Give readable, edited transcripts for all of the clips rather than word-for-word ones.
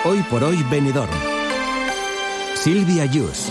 Hoy por hoy Benidorm. Silvia Yus.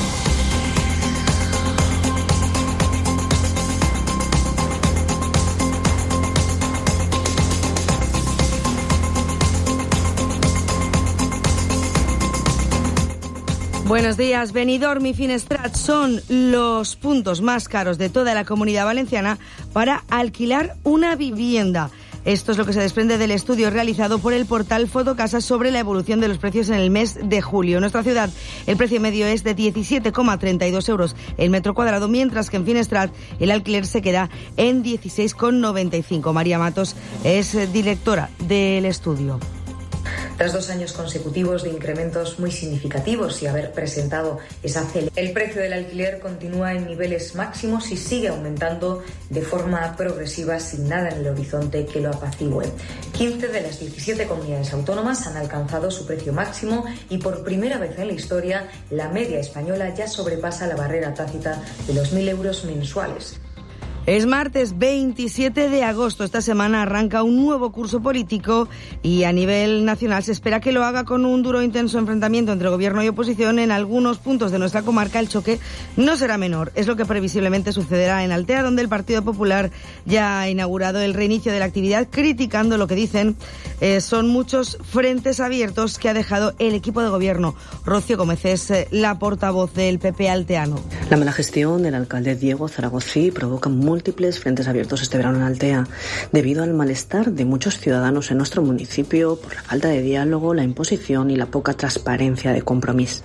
Buenos días. Benidorm y Finestrat son los puntos más caros de toda la Comunidad Valenciana para alquilar una vivienda. Esto es lo que se desprende del estudio realizado por el portal Fotocasa sobre la evolución de los precios en el mes de julio. En nuestra ciudad, el precio medio es de 17,32 euros el metro cuadrado, mientras que en Finestrat el alquiler se queda en 16,95. María Matos es directora del estudio. Tras 2 años consecutivos de incrementos muy significativos y haber presentado esa el precio del alquiler continúa en niveles máximos y sigue aumentando de forma progresiva sin nada en el horizonte que lo apacigüe. 15 de las 17 comunidades autónomas han alcanzado su precio máximo y por primera vez en la historia la media española ya sobrepasa la barrera tácita de los 1.000 euros mensuales. Es martes 27 de agosto. Esta semana arranca un nuevo curso político y a nivel nacional se espera que lo haga con un duro e intenso enfrentamiento entre gobierno y oposición. En algunos puntos de nuestra comarca el choque no será menor. Es lo que previsiblemente sucederá en Altea, donde el Partido Popular ya ha inaugurado el reinicio de la actividad, criticando lo que dicen son muchos frentes abiertos que ha dejado el equipo de gobierno. Rocío Gómez es la portavoz del PP alteano. La mala gestión del alcalde Diego Zaragozí provoca múltiples frentes abiertos este verano en Altea, debido al malestar de muchos ciudadanos en nuestro municipio por la falta de diálogo, la imposición y la poca transparencia de Compromís.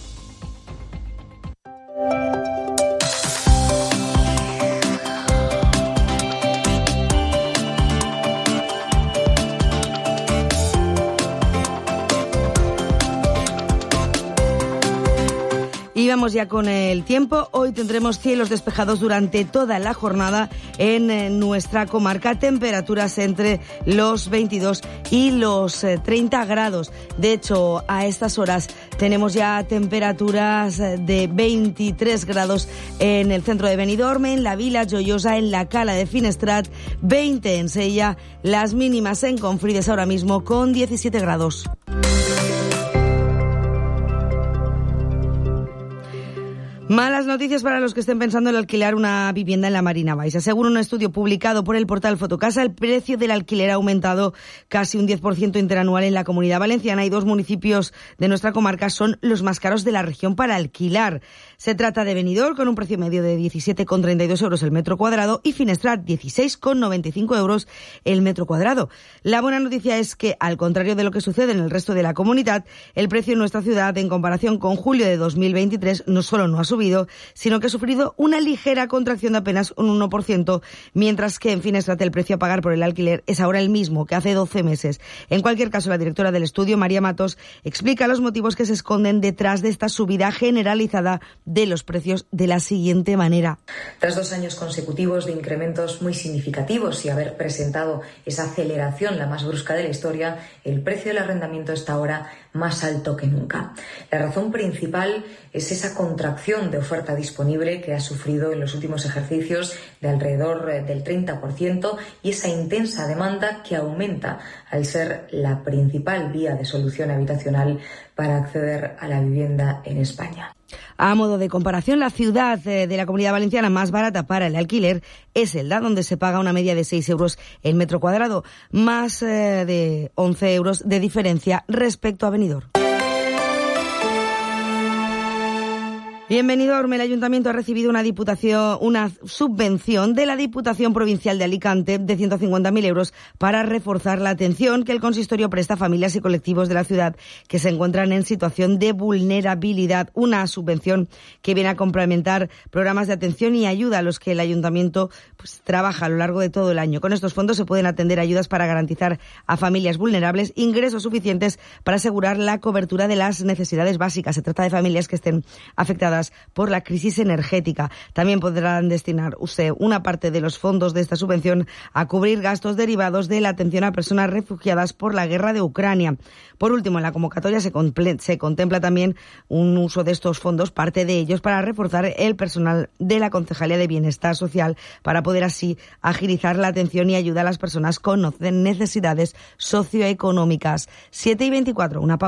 Y vamos ya con el tiempo. Hoy tendremos cielos despejados durante toda la jornada en nuestra comarca. Temperaturas entre los 22 y los 30 grados. De hecho, a estas horas tenemos ya temperaturas de 23 grados en el centro de Benidorm, en la Vila Joiosa, en la Cala de Finestrat, 20 en Sella, las mínimas en Confrides ahora mismo con 17 grados. Malas noticias para los que estén pensando en alquilar una vivienda en la Marina Baixa. Según un estudio publicado por el portal Fotocasa, el precio del alquiler ha aumentado casi un 10% interanual en la Comunidad Valenciana y 2 municipios de nuestra comarca son los más caros de la región para alquilar. Se trata de Benidorm, con un precio medio de 17,32 euros el metro cuadrado, y Finestrat, 16,95 euros el metro cuadrado. La buena noticia es que, al contrario de lo que sucede en el resto de la comunidad, el precio en nuestra ciudad, en comparación con julio de 2023, no solo no ha subido, sino que ha sufrido una ligera contracción de apenas un 1%, mientras que en Finestrat el precio a pagar por el alquiler es ahora el mismo que hace 12 meses. En cualquier caso, la directora del estudio, María Matos, explica los motivos que se esconden detrás de esta subida generalizada de los precios de la siguiente manera. Tras 2 años consecutivos de incrementos muy significativos y haber presentado esa aceleración, la más brusca de la historia, el precio del arrendamiento está ahora más alto que nunca. La razón principal es esa contracción de oferta disponible que ha sufrido en los últimos ejercicios de alrededor del 30% y esa intensa demanda que aumenta al ser la principal vía de solución habitacional para acceder a la vivienda en España. A modo de comparación, la ciudad de la Comunidad Valenciana más barata para el alquiler es Elda, donde se paga una media de 6 euros el metro cuadrado, más de 11 euros de diferencia respecto a Benidorm. Y en Benidorm, el Ayuntamiento ha recibido una subvención de la Diputación Provincial de Alicante de 150.000 euros para reforzar la atención que el consistorio presta a familias y colectivos de la ciudad que se encuentran en situación de vulnerabilidad. Una subvención que viene a complementar programas de atención y ayuda a los que el Ayuntamiento trabaja a lo largo de todo el año. Con estos fondos se pueden atender ayudas para garantizar a familias vulnerables ingresos suficientes para asegurar la cobertura de las necesidades básicas. Se trata de familias que estén afectadas por la crisis energética. También podrán destinar usted una parte de los fondos de esta subvención a cubrir gastos derivados de la atención a personas refugiadas por la guerra de Ucrania. Por último, en la convocatoria se contempla también un uso de estos fondos, parte de ellos, para reforzar el personal de la Concejalía de Bienestar Social, para poder así agilizar la atención y ayuda a las personas con necesidades socioeconómicas. 7:24, una pausa.